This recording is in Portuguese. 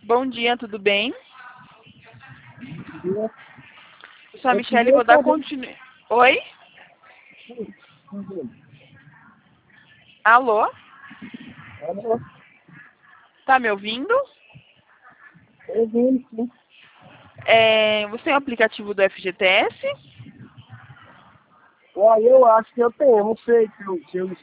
Bom dia, tudo bem? Eu Sou a Michelle, vou dar continuidade. Oi? Alô? Tá me ouvindo? vi, sim. Você tem o aplicativo do FGTS? Eu acho que eu tenho, não sei se eu